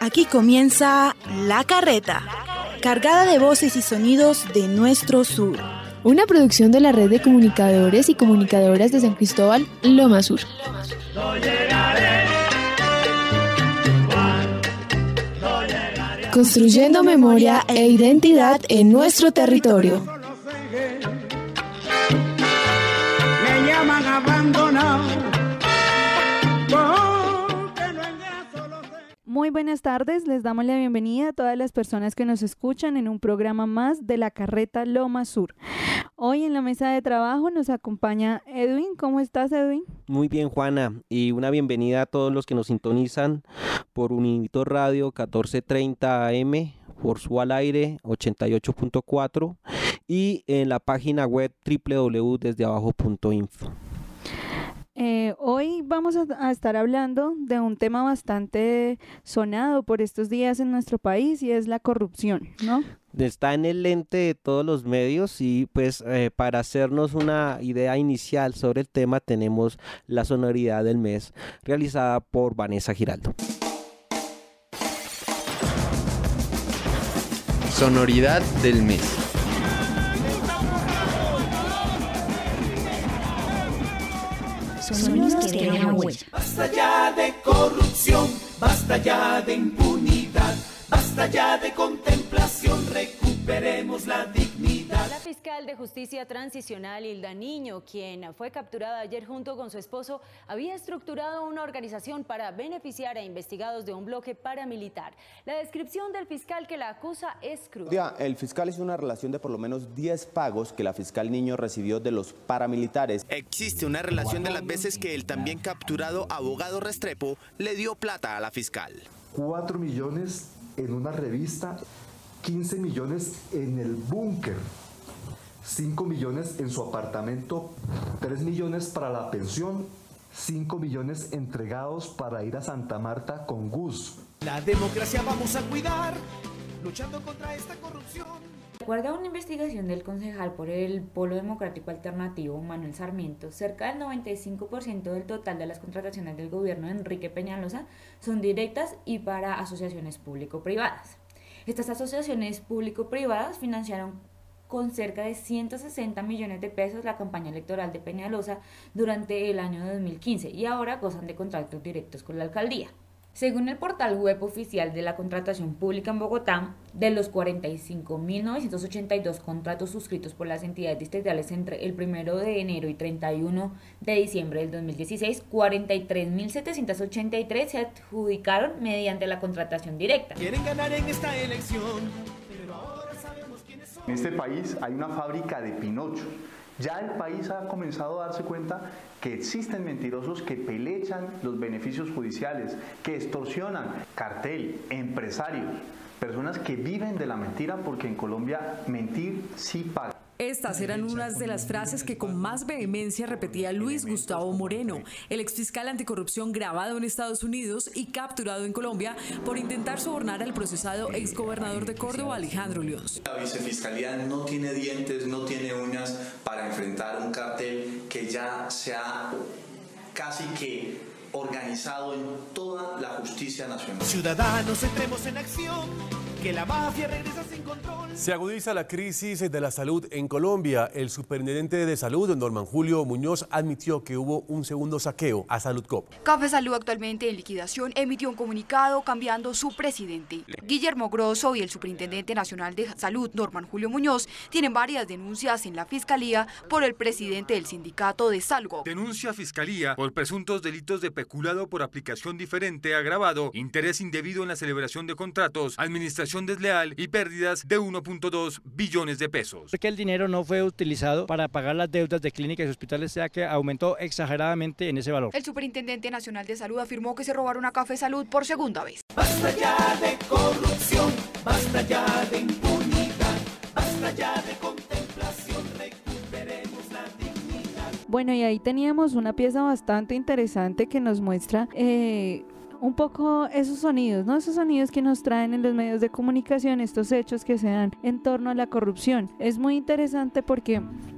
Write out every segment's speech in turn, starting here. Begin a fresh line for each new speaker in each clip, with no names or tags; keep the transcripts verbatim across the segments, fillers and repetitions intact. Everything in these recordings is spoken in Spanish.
Aquí comienza La Carreta, cargada de voces y sonidos de nuestro sur.
Una producción de la Red de Comunicadores y Comunicadoras de San Cristóbal, Loma Sur. Construyendo memoria e identidad en nuestro territorio.
Me llaman abandonado.
Muy buenas tardes, les damos la bienvenida a todas las personas que nos escuchan en un programa más de La Carreta Loma Sur. Hoy en la mesa de trabajo nos acompaña Edwin. ¿Cómo estás, Edwin?
Muy bien, Juana, y una bienvenida a todos los que nos sintonizan por Univito Radio catorce treinta A M, por su al aire ochenta y ocho punto cuatro y en la página web doble u doble u doble u punto desde abajo punto info.
Eh, hoy vamos a, a estar hablando de un tema bastante sonado por estos días en nuestro país y es la corrupción, ¿no?
Está en el lente de todos los medios y pues eh, para hacernos una idea inicial sobre el tema tenemos la sonoridad del mes realizada por Vanessa Giraldo.
Sonoridad del mes.
Sonidos que dejan huella.
Basta ya de corrupción, basta ya de impunidad, basta ya de contemplación, recuperemos la dignidad.
La fiscal de Justicia Transicional, Hilda Niño, quien fue capturada ayer junto con su esposo, había estructurado una organización para beneficiar a investigados de un bloque paramilitar. La descripción del fiscal que la acusa es cruda.
El fiscal hizo una relación de por lo menos diez pagos que la fiscal Niño recibió de los paramilitares.
Existe una relación de las veces que el también capturado abogado Restrepo le dio plata a la fiscal.
Cuatro millones en una revista, quince millones en el búnker, cinco millones en su apartamento, tres millones para la pensión, cinco millones entregados para ir a Santa Marta con Gus.
La democracia vamos a cuidar, luchando contra esta corrupción.
De acuerdo a una investigación del concejal por el Polo Democrático Alternativo, Manuel Sarmiento, cerca del noventa y cinco por ciento del total de las contrataciones del gobierno de Enrique Peñalosa son directas y para asociaciones público-privadas. Estas asociaciones público-privadas financiaron con cerca de ciento sesenta millones de pesos la campaña electoral de Peñalosa durante el año dos mil quince y ahora gozan de contactos directos con la alcaldía. Según el portal web oficial de la contratación pública en Bogotá, de los cuarenta y cinco mil novecientos ochenta y dos contratos suscritos por las entidades distritales entre el primero de enero y treinta y uno de diciembre del dos mil dieciséis, cuarenta y tres mil setecientos ochenta y tres se adjudicaron mediante la contratación directa.
Quieren ganar en esta elección, pero ahora sabemos quiénes son.
En este país hay una fábrica de Pinocho. Ya el país ha comenzado a darse cuenta que existen mentirosos que pelechan los beneficios judiciales, que extorsionan, cartel, empresarios, personas que viven de la mentira porque en Colombia mentir sí paga.
Estas eran unas de las frases que con más vehemencia repetía Luis Gustavo Moreno, el exfiscal anticorrupción grabado en Estados Unidos y capturado en Colombia por intentar sobornar al procesado exgobernador de Córdoba, Alejandro Leons.
La vicefiscalía no tiene dientes, no tiene uñas para enfrentar un cartel que ya se ha casi que organizado en toda la justicia nacional.
Ciudadanos, entremos en acción, que la mafia regresa sin control.
Se agudiza la crisis de la salud en Colombia. El superintendente de salud, Norman Julio Muñoz, admitió que hubo un segundo saqueo a Saludcop.
Café Salud, actualmente en liquidación, emitió un comunicado cambiando su presidente. Guillermo Grosso y el superintendente nacional de salud, Norman Julio Muñoz, tienen varias denuncias en la fiscalía por el presidente del sindicato de Saludcop.
Denuncia a fiscalía por presuntos delitos de peculado por aplicación diferente agravado, interés indebido en la celebración de contratos, administración desleal y pérdidas de uno punto dos billones de pesos.
Porque el dinero no fue utilizado para pagar las deudas de clínicas y hospitales, sea que aumentó exageradamente en ese valor.
El superintendente nacional de salud afirmó que se robaron a Café Salud por segunda vez.
Basta ya de corrupción, basta ya de impunidad, basta ya de contemplación, recuperemos la dignidad.
Bueno, y ahí teníamos una pieza bastante interesante que nos muestra eh, un poco esos sonidos, ¿no? Esos sonidos que nos traen en los medios de comunicación, estos hechos que se dan en torno a la corrupción. Es muy interesante porque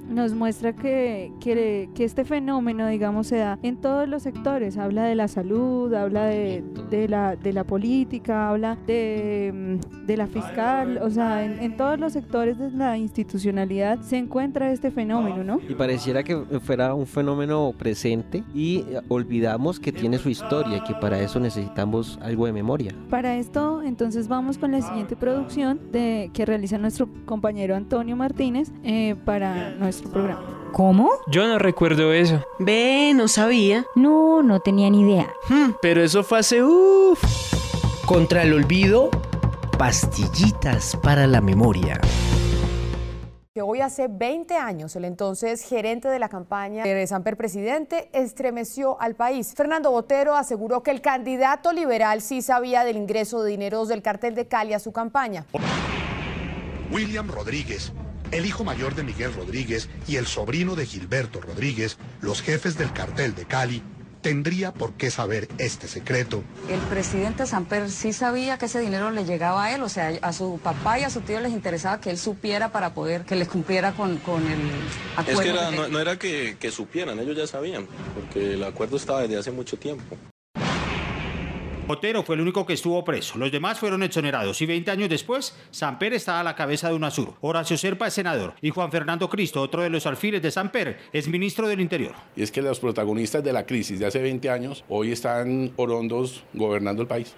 nos muestra que, que, que este fenómeno, digamos, se da en todos los sectores. Habla de la salud, habla de, de, la, de la política, habla de, de la fiscal, o sea, en, en todos los sectores de la institucionalidad se encuentra este fenómeno, ¿no?
Y pareciera que fuera un fenómeno presente y olvidamos que tiene su historia y que para eso necesitamos algo de memoria.
Para esto, entonces, vamos con la siguiente producción de, que realiza nuestro compañero Antonio Martínez eh, para nuestro programa.
¿Cómo?
Yo no recuerdo eso.
Ve, no sabía.
No, no tenía ni idea.
Hmm, pero eso fue hace uff.
Contra el olvido, pastillitas para la memoria.
Que hoy hace veinte años el entonces gerente de la campaña de Samper Presidente estremeció al país. Fernando Botero aseguró que el candidato liberal sí sabía del ingreso de dineros del cartel de Cali a su campaña.
William Rodríguez, el hijo mayor de Miguel Rodríguez y el sobrino de Gilberto Rodríguez, los jefes del cartel de Cali, tendría por qué saber este secreto.
El presidente Samper sí sabía que ese dinero le llegaba a él, o sea, a su papá y a su tío les interesaba que él supiera para poder que les cumpliera con, con el acuerdo.
Es que era, no, no era que, que supieran, ellos ya sabían, porque el acuerdo estaba desde hace mucho tiempo.
Botero fue el único que estuvo preso, los demás fueron exonerados y veinte años después, Samper está a la cabeza de UNASUR, Horacio Serpa es senador y Juan Fernando Cristo, otro de los alfiles de Samper, es ministro del Interior.
Y es que los protagonistas de la crisis de hace veinte años hoy están orondos gobernando el país.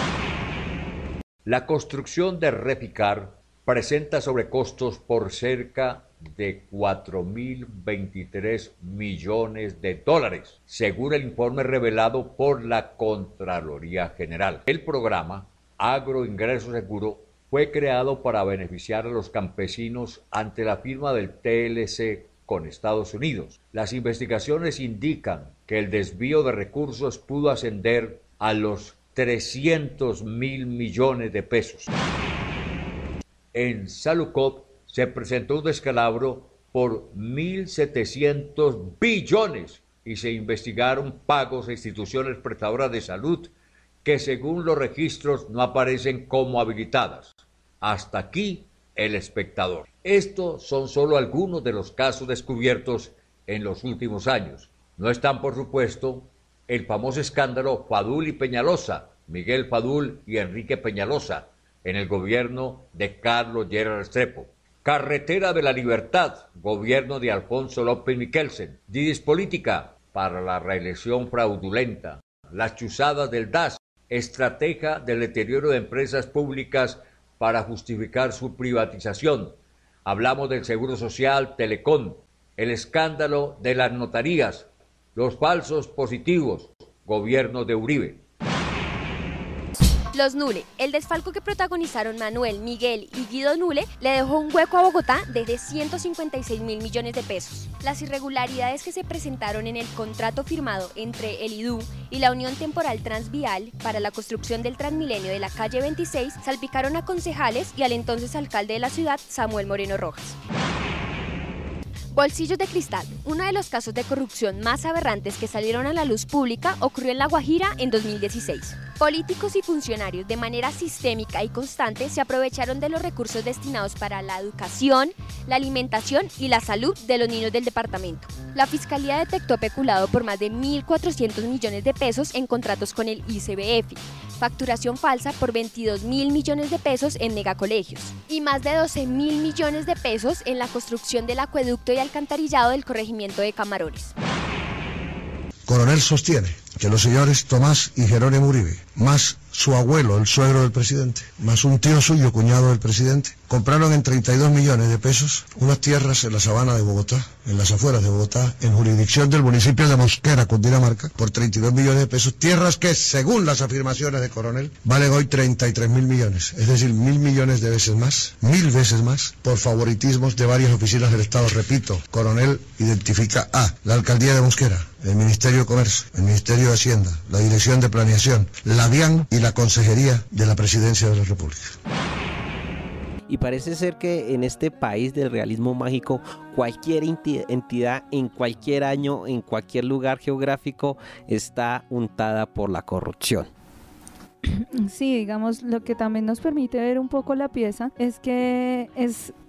La construcción de Reficar presenta sobrecostos por cerca de cuatro mil veintitrés millones de dólares, según el informe revelado por la Contraloría General. El programa Agroingreso Seguro fue creado para beneficiar a los campesinos ante la firma del T L C con Estados Unidos. Las investigaciones indican que el desvío de recursos pudo ascender a los trescientos mil millones de pesos. En Salucop se presentó un descalabro por mil setecientos billones y se investigaron pagos a instituciones prestadoras de salud que según los registros no aparecen como habilitadas. Hasta aquí El Espectador. Estos son solo algunos de los casos descubiertos en los últimos años. No están, por supuesto, el famoso escándalo Fadul y Peñalosa, Miguel Fadul y Enrique Peñalosa, en el gobierno de Carlos Lleras Restrepo. Carretera de la Libertad, gobierno de Alfonso López Miquelsen. Didis Política, para la reelección fraudulenta. Las chuzadas del D A S, estrategia del deterioro de empresas públicas para justificar su privatización. Hablamos del Seguro Social, Telecom, el escándalo de las notarías, los falsos positivos, gobierno de Uribe.
Los Nule, el desfalco que protagonizaron Manuel, Miguel y Guido Nule le dejó un hueco a Bogotá de ciento cincuenta y seis mil millones de pesos. Las irregularidades que se presentaron en el contrato firmado entre el I D U y la Unión Temporal Transvial para la construcción del Transmilenio de la calle veintiséis salpicaron a concejales y al entonces alcalde de la ciudad, Samuel Moreno Rojas. Bolsillos de cristal, uno de los casos de corrupción más aberrantes que salieron a la luz pública, ocurrió en La Guajira en dos mil dieciséis. Políticos y funcionarios de manera sistémica y constante se aprovecharon de los recursos destinados para la educación, la alimentación y la salud de los niños del departamento. La Fiscalía detectó peculado por más de mil cuatrocientos millones de pesos en contratos con el I C B F, facturación falsa por veintidós mil millones de pesos en megacolegios y más de doce mil millones de pesos en la construcción del acueducto y alcantarillado del corregimiento de Camarones.
Coronel sostiene que los señores Tomás y Jerónimo Uribe, más su abuelo, el suegro del presidente, más un tío suyo, cuñado del presidente, compraron en treinta y dos millones de pesos unas tierras en la sabana de Bogotá, en las afueras de Bogotá, en jurisdicción del municipio de Mosquera, Cundinamarca, por treinta y dos millones de pesos, tierras que, según las afirmaciones de Coronel, valen hoy treinta y tres mil millones, es decir, mil millones de veces más, mil veces más, por favoritismos de varias oficinas del Estado. Repito, Coronel identifica a la alcaldía de Mosquera, el Ministerio de Comercio, el Ministerio de Hacienda, la Dirección de Planeación, la DIAN y la Consejería de la Presidencia de la República.
Y parece ser que en este país del realismo mágico, cualquier entidad en cualquier año, en cualquier lugar geográfico, está untada por la corrupción.
Sí, digamos, lo que también nos permite ver un poco la pieza es que es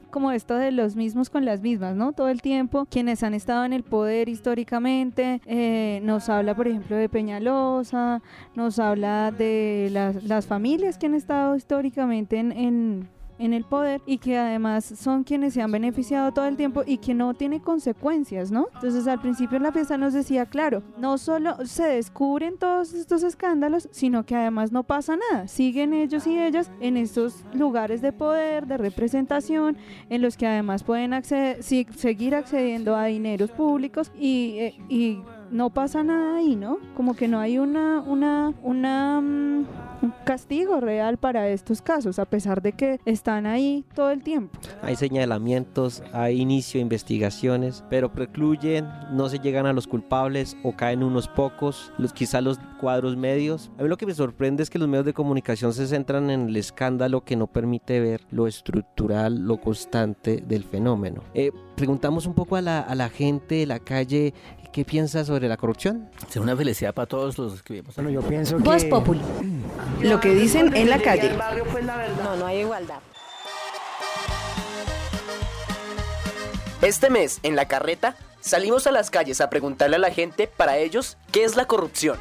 como esto de los mismos con las mismas, ¿no? Todo el tiempo, quienes han estado en el poder históricamente, eh, nos habla, por ejemplo, de Peñalosa, nos habla de las, las familias que han estado históricamente en, en en el poder y que además son quienes se han beneficiado todo el tiempo y que no tiene consecuencias, ¿no? Entonces al principio la pieza nos decía, claro, no solo se descubren todos estos escándalos, sino que además no pasa nada, siguen ellos y ellas en estos lugares de poder, de representación, en los que además pueden acceder, sí, seguir accediendo a dineros públicos y, eh, y no pasa nada ahí, ¿no? Como que no hay una, una, una, um, un castigo real para estos casos, a pesar de que están ahí todo el tiempo.
Hay señalamientos, hay inicio de investigaciones, pero precluyen, no se llegan a los culpables o caen unos pocos, los, quizá los cuadros medios. A mí lo que me sorprende es que los medios de comunicación se centran en el escándalo que no permite ver lo estructural, lo constante del fenómeno. Eh, preguntamos un poco a la, a la gente de la calle, ¿qué piensa sobre la corrupción?
Es una felicidad para todos los que vivimos.
Bueno, yo pienso que...
Voz Populi. Lo que dicen en la calle. No, no hay igualdad.
Este mes, en La Carreta, salimos a las calles a preguntarle a la gente, para ellos, ¿qué es la corrupción?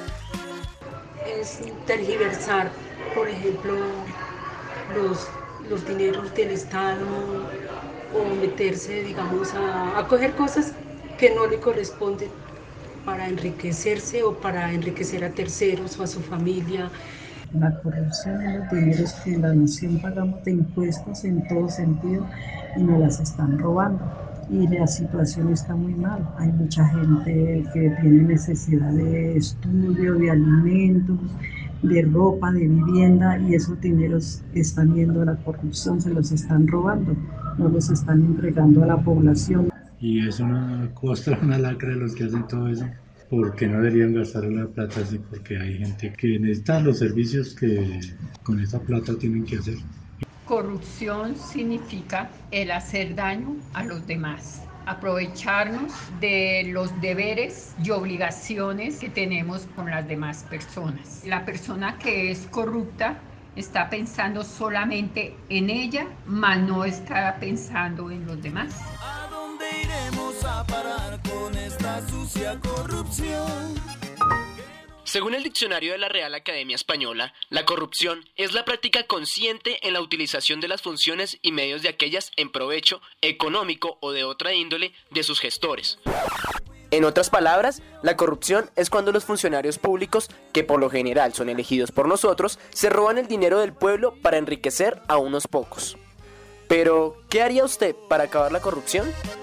Es tergiversar, por ejemplo, los, los dineros del Estado o meterse, digamos, a, a coger cosas que no le corresponden para enriquecerse o para enriquecer a terceros o a su familia.
La corrupción es los dineros que la nación pagamos de impuestos en todo sentido y nos las están robando. Y la situación está muy mal. Hay mucha gente que tiene necesidad de estudio, de alimentos, de ropa, de vivienda, y esos dineros están yendo a la corrupción, se los están robando, no los están entregando a la población.
Y es una costra, una lacra de los que hacen todo eso, porque no deberían gastar la plata así, porque hay gente que necesita los servicios que con esa plata tienen que hacer.
Corrupción significa el hacer daño a los demás, aprovecharnos de los deberes y obligaciones que tenemos con las demás personas. La persona que es corrupta está pensando solamente en ella, mas no está pensando en los demás.
¿A dónde iremos a parar con esta sucia corrupción?
Según el diccionario de la Real Academia Española, la corrupción es la práctica consciente en la utilización de las funciones y medios de aquellas en provecho económico o de otra índole de sus gestores. En otras palabras, la corrupción es cuando los funcionarios públicos, que por lo general son elegidos por nosotros, se roban el dinero del pueblo para enriquecer a unos pocos. Pero, ¿qué haría usted para acabar la corrupción?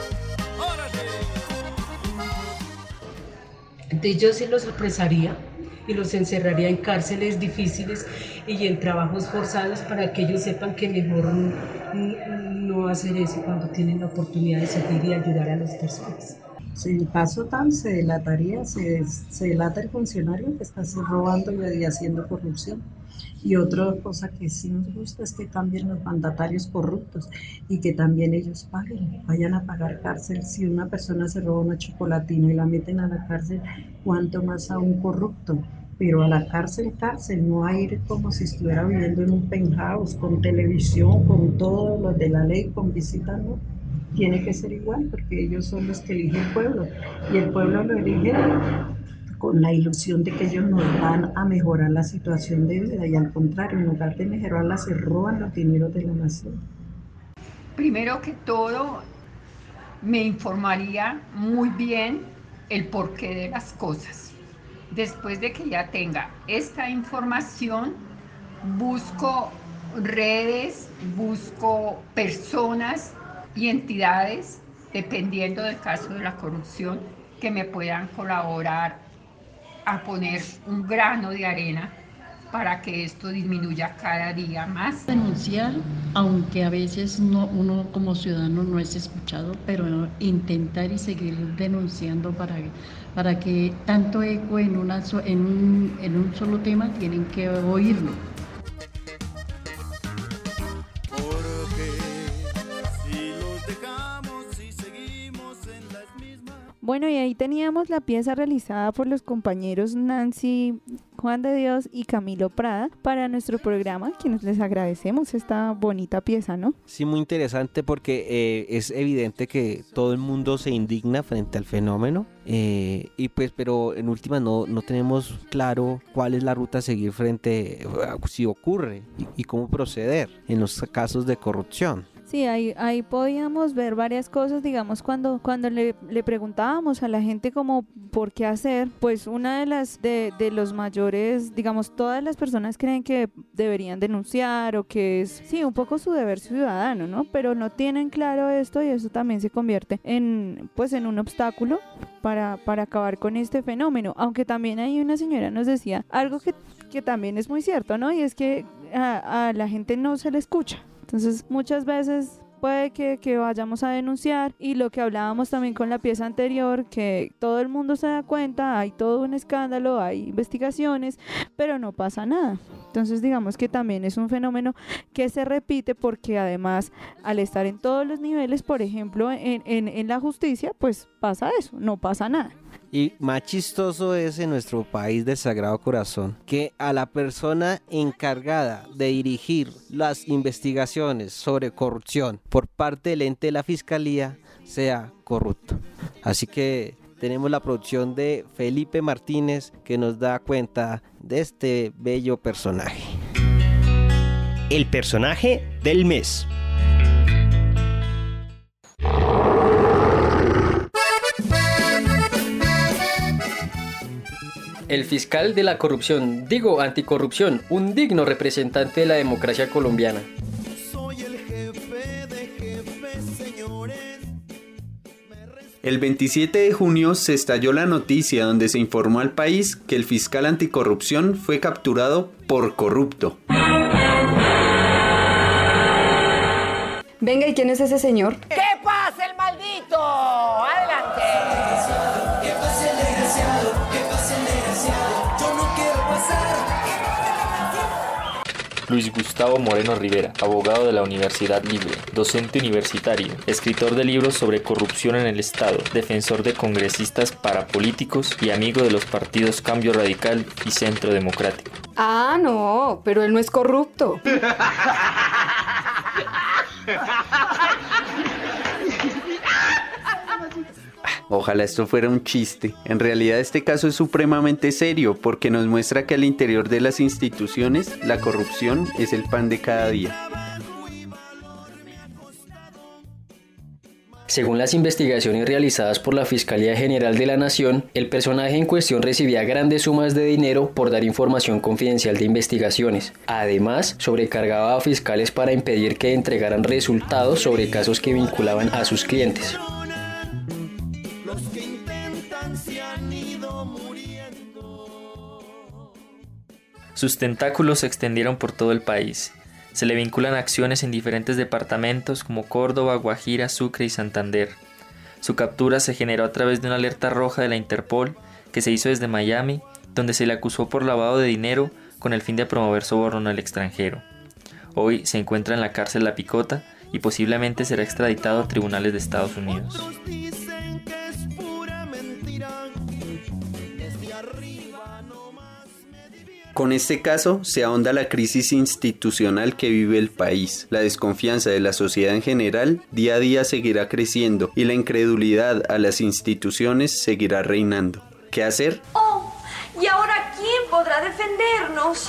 Entonces yo sí los apresaría y los encerraría en cárceles difíciles y en trabajos forzados para que ellos sepan que mejor no hacer eso cuando tienen la oportunidad de servir y ayudar a las personas.
Si en caso tal se delataría, se, se delata el funcionario que está robando y haciendo corrupción. Y otra cosa que sí nos gusta es que cambien los mandatarios corruptos y que también ellos paguen, vayan a pagar cárcel. Si una persona se roba una chocolatina y la meten a la cárcel, cuánto más a un corrupto. Pero a la cárcel, cárcel, no a ir como si estuviera viviendo en un penthouse, con televisión, con todo lo de la ley, con visitas, ¿no? Tiene que ser igual, porque ellos son los que eligen el pueblo, y el pueblo lo elige con la ilusión de que ellos nos van a mejorar la situación de vida, y al contrario, en lugar de mejorarla, se roban los dineros de la nación.
Primero que todo, me informaría muy bien el porqué de las cosas. Después de que ya tenga esta información, busco redes, busco personas y entidades, dependiendo del caso de la corrupción, que me puedan colaborar a poner un grano de arena para que esto disminuya cada día más.
Denunciar, aunque a veces no, uno como ciudadano no es escuchado, pero intentar y seguir denunciando para, para que tanto eco en, una, en, un, en un solo tema tienen que oírlo.
Bueno, y ahí teníamos la pieza realizada por los compañeros Nancy Juan de Dios y Camilo Prada para nuestro programa, quienes les agradecemos esta bonita pieza, ¿no?
Sí, muy interesante porque eh, es evidente que todo el mundo se indigna frente al fenómeno. Eh, y pues pero en última no, no tenemos claro cuál es la ruta a seguir frente a si ocurre y, y cómo proceder en los casos de corrupción.
Sí, ahí, ahí podíamos ver varias cosas, digamos, cuando, cuando le, le preguntábamos a la gente como por qué hacer, pues una de las de, de los mayores, digamos, todas las personas creen que deberían denunciar o que es, sí, un poco su deber ciudadano, ¿no? Pero no tienen claro esto y eso también se convierte en, pues, en un obstáculo para, para acabar con este fenómeno, aunque también ahí una señora nos decía algo que, que también es muy cierto, ¿no? Y es que a, a la gente no se le escucha. Entonces muchas veces puede que, que vayamos a denunciar y lo que hablábamos también con la pieza anterior, que todo el mundo se da cuenta, hay todo un escándalo, hay investigaciones, pero no pasa nada. Entonces digamos que también es un fenómeno que se repite porque además al estar en todos los niveles, por ejemplo en, en, en la justicia, pues pasa eso, no pasa nada.
Y más chistoso es en nuestro país del Sagrado Corazón que a la persona encargada de dirigir las investigaciones sobre corrupción por parte del ente de la Fiscalía sea corrupto. Así que tenemos la producción de Felipe Martínez que nos da cuenta de este bello personaje.
El personaje del mes.
El fiscal de la corrupción, digo anticorrupción, un digno representante de la democracia colombiana.
El veintisiete de junio se estalló la noticia donde se informó al país que el fiscal anticorrupción fue capturado por corrupto.
Venga, ¿y quién es ese señor?
¡Que pase el maldito! ¡Adelante! ¡Que pase el desgraciado! ¡Que pase el desgraciado! ¡Yo no quiero pasar!
Luis Gustavo Moreno Rivera, abogado de la Universidad Libre, docente universitario, escritor de libros sobre corrupción en el Estado, defensor de congresistas parapolíticos y amigo de los partidos Cambio Radical y Centro Democrático.
Ah, no, pero él no es corrupto.
Ojalá esto fuera un chiste. En realidad este caso es supremamente serio porque nos muestra que al interior de las instituciones la corrupción es el pan de cada día.
Según las investigaciones realizadas por la Fiscalía General de la Nación, el personaje en cuestión recibía grandes sumas de dinero por dar información confidencial de investigaciones. Además, sobrecargaba a fiscales para impedir que entregaran resultados sobre casos que vinculaban a sus clientes.
Sus tentáculos se extendieron por todo el país. Se le vinculan acciones en diferentes departamentos como Córdoba, Guajira, Sucre y Santander. Su captura se generó a través de una alerta roja de la Interpol que se hizo desde Miami, donde se le acusó por lavado de dinero con el fin de promover soborno en el extranjero. Hoy se encuentra en la cárcel La Picota y posiblemente será extraditado a tribunales de Estados Unidos.
Con este caso se ahonda la crisis institucional que vive el país. La desconfianza de la sociedad en general día a día seguirá creciendo y la incredulidad a las instituciones seguirá reinando. ¿Qué hacer?
¡Oh! ¿Y ahora quién podrá defendernos?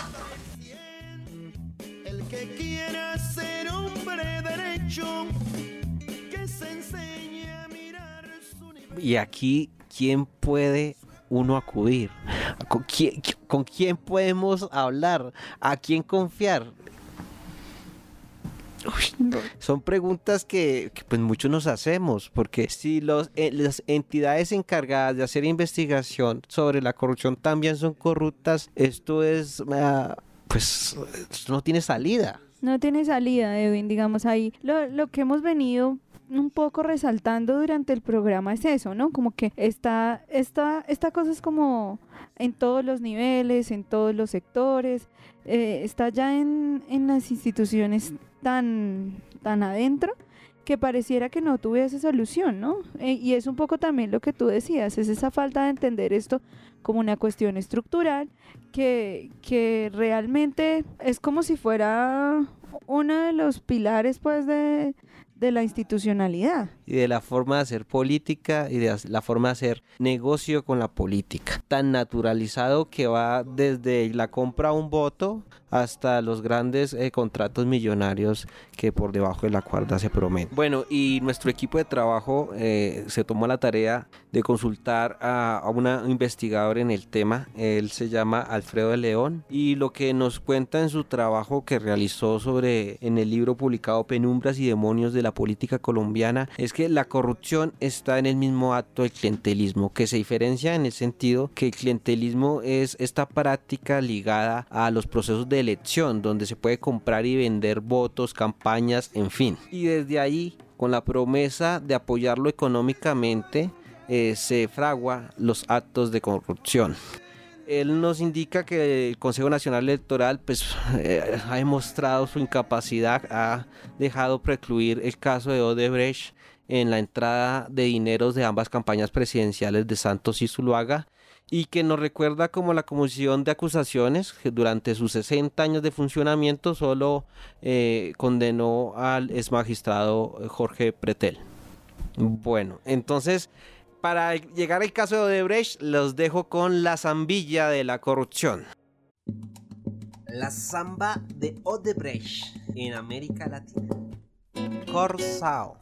El que quiera ser hombre derecho, que se enseñe a mirar su...
Y aquí, ¿quién puede uno acudir? ¿Con quién, ¿Con quién podemos hablar? ¿A quién confiar? Uy, son preguntas que, que pues muchos nos hacemos, porque si los, eh, las entidades encargadas de hacer investigación sobre la corrupción también son corruptas, esto es, uh, pues, no tiene salida.
No tiene salida, Edwin, digamos ahí. Lo, lo que hemos venido un poco resaltando durante el programa es eso, ¿no? Como que esta, esta, esta cosa es como en todos los niveles, en todos los sectores, eh, está ya en, en las instituciones tan, tan adentro que pareciera que no tuviese solución, ¿no? Eh, y es un poco también lo que tú decías, es esa falta de entender esto como una cuestión estructural que, que realmente es como si fuera uno de los pilares, pues, de, de la institucionalidad.
Y de la forma de hacer política y de la forma de hacer negocio con la política. Tan naturalizado que va desde la compra a un voto hasta los grandes eh, contratos millonarios que por debajo de la cuerda se prometen. Bueno, y nuestro equipo de trabajo eh, se tomó la tarea de consultar a, a un investigador en el tema. Él se llama Alfredo de León y lo que nos cuenta en su trabajo que realizó sobre en el libro publicado Penumbras y Demonios de la Política Colombiana es que la corrupción está en el mismo acto del clientelismo, que se diferencia en el sentido que el clientelismo es esta práctica ligada a los procesos de elección, donde se puede comprar y vender votos, campañas, en fin. Y desde ahí, con la promesa de apoyarlo económicamente, eh, se fragua los actos de corrupción. Él nos indica que el Consejo Nacional Electoral pues, eh, ha demostrado su incapacidad, ha dejado precluir el caso de Odebrecht en la entrada de dineros de ambas campañas presidenciales de Santos y Zuluaga, y que nos recuerda como la Comisión de Acusaciones, que durante sus sesenta años de funcionamiento solo eh, condenó al exmagistrado Jorge Pretel. Bueno, entonces, para llegar al caso de Odebrecht, los dejo con la zambilla de la corrupción.
La zamba de Odebrecht en América Latina.
Corsao.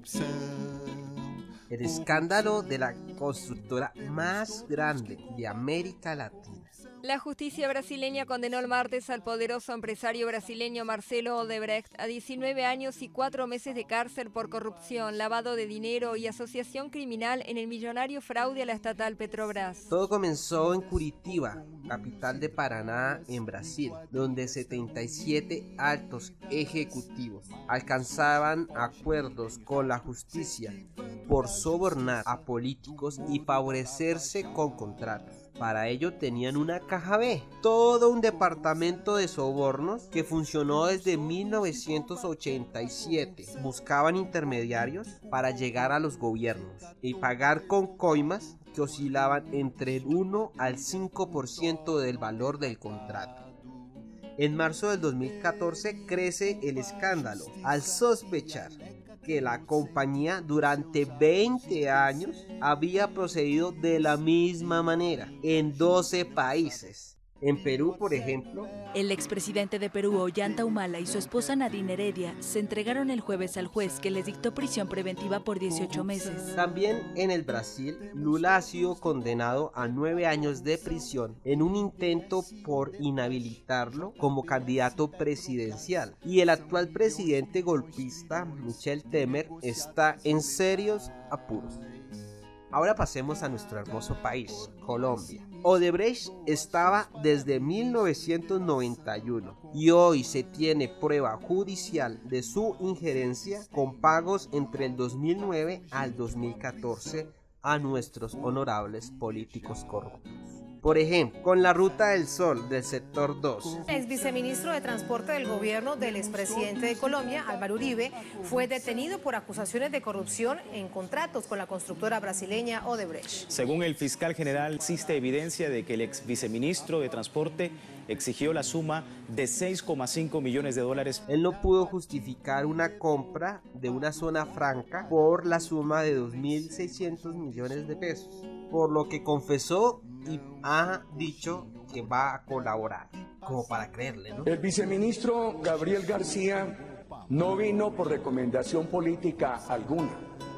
El escándalo de la constructora más grande de América Latina.
La justicia brasileña condenó el martes al poderoso empresario brasileño Marcelo Odebrecht a diecinueve años y cuatro meses de cárcel por corrupción, lavado de dinero y asociación criminal en el millonario fraude a la estatal Petrobras.
Todo comenzó en Curitiba, capital de Paraná, en Brasil, donde setenta y siete altos ejecutivos alcanzaban acuerdos con la justicia por sobornar a políticos y favorecerse con contratos. Para ello tenían una caja B, todo un departamento de sobornos que funcionó desde mil novecientos ochenta y siete. Buscaban intermediarios para llegar a los gobiernos y pagar con coimas que oscilaban entre el uno al cinco por ciento del valor del contrato. En marzo del dos mil catorce crece el escándalo al sospechar que la compañía durante veinte años había procedido de la misma manera en doce países. En Perú, por ejemplo,
el expresidente de Perú, Ollanta Humala, y su esposa Nadine Heredia se entregaron el jueves al juez que les dictó prisión preventiva por dieciocho meses.
También en el Brasil, Lula ha sido condenado a nueve años de prisión en un intento por inhabilitarlo como candidato presidencial. Y el actual presidente golpista, Michel Temer, está en serios apuros. Ahora pasemos a nuestro hermoso país, Colombia. Odebrecht estaba desde mil novecientos noventa y uno y hoy se tiene prueba judicial de su injerencia con pagos entre el dos mil nueve al dos mil catorce a nuestros honorables políticos corruptos. Por ejemplo, con la Ruta del Sol del sector dos.
El ex viceministro de Transporte del gobierno del expresidente de Colombia, Álvaro Uribe, fue detenido por acusaciones de corrupción en contratos con la constructora brasileña Odebrecht.
Según el fiscal general, existe evidencia de que el ex viceministro de Transporte exigió la suma de seis coma cinco millones de dólares.
Él no pudo justificar una compra de una zona franca por la suma de dos mil seiscientos millones de pesos, por lo que confesó y ha dicho que va a colaborar, como para creerle, ¿no?
El viceministro Gabriel García no vino por recomendación política alguna.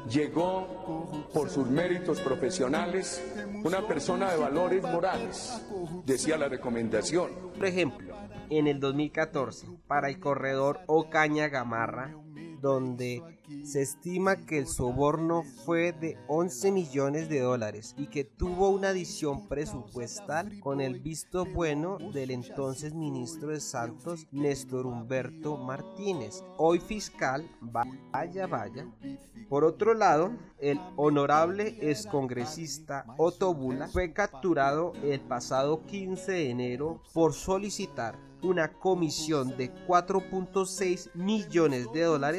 Llegó por sus méritos profesionales, una persona de valores morales, decía la recomendación.
Por ejemplo, en el dos mil catorce, para el corredor Ocaña-Gamarra, donde se estima que el soborno fue de once millones de dólares y que tuvo una adición presupuestal con el visto bueno del entonces ministro de Santos, Néstor Humberto Martínez, hoy fiscal, vaya vaya. Por otro lado, el honorable excongresista Otto Bula fue capturado el pasado quince de enero por solicitar una comisión de cuatro punto seis millones de dólares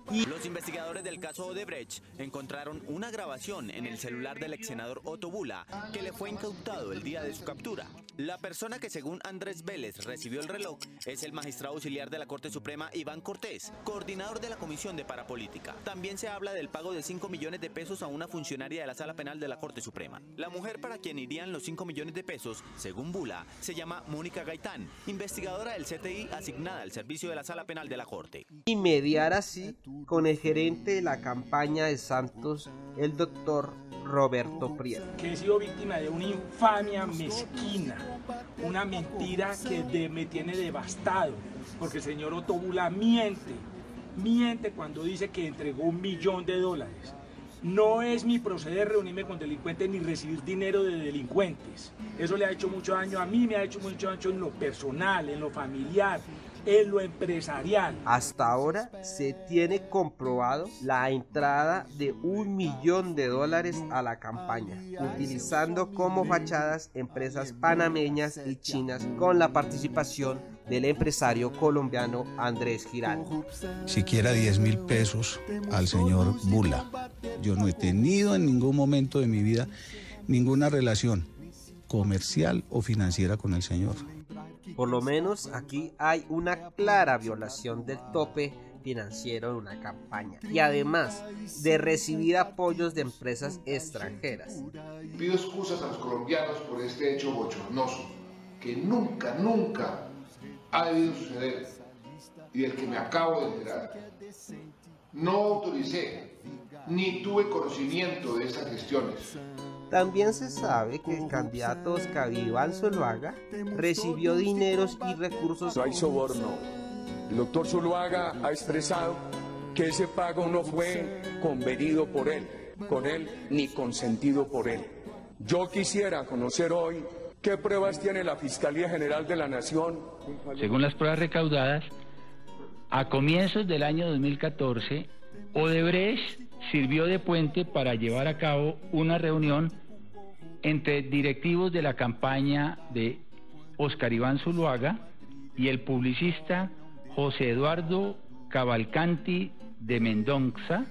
Los investigadores del caso Odebrecht encontraron una grabación en el celular del ex senador Otto Bula que le fue incautado el día de su captura. La persona que, según Andrés Vélez, recibió el reloj es el magistrado auxiliar de la Corte Suprema Iván Cortés, coordinador de la Comisión de Parapolítica. También se habla del pago de cinco millones de pesos a una funcionaria de la Sala Penal de la Corte Suprema. La mujer para quien irían los cinco millones de pesos, según Bula, se llama Mónica Gaitán, investigadora del C T I asignada al servicio de la Sala Penal de la Corte.
Y mediar así con el gerente de la campaña de Santos, el doctor Roberto Prieto.
Que he sido víctima de una infamia mezquina, una mentira que de, me tiene devastado, porque el señor Otto Bula miente, miente cuando dice que entregó un millón de dólares. No es mi proceder reunirme con delincuentes ni recibir dinero de delincuentes. Eso le ha hecho mucho daño a mí, me ha hecho mucho daño en lo personal, en lo familiar, en lo empresarial.
Hasta ahora se tiene comprobado la entrada de un millón de dólares a la campaña, utilizando como fachadas empresas panameñas y chinas con la participación del empresario colombiano Andrés Giraldo.
Siquiera diez mil pesos al señor Bula. Yo no he tenido en ningún momento de mi vida ninguna relación comercial o financiera con el señor.
Por lo menos aquí hay una clara violación del tope financiero de una campaña y además de recibir apoyos de empresas extranjeras.
Pido excusas a los colombianos por este hecho bochornoso que nunca, nunca ha debido suceder y del que me acabo de enterar. No autoricé ni tuve conocimiento de esas gestiones.
También se sabe que el candidato Oscar Iván Zuluaga recibió dineros y recursos.
No hay soborno. El doctor Zuluaga ha expresado que ese pago no fue convenido por él, con él ni consentido por él. Yo quisiera conocer hoy qué pruebas tiene la Fiscalía General de la Nación.
Según las pruebas recaudadas, a comienzos del año dos mil catorce, Odebrecht sirvió de puente para llevar a cabo una reunión entre directivos de la campaña de Oscar Iván Zuluaga y el publicista José Eduardo Cavalcanti de Mendoza.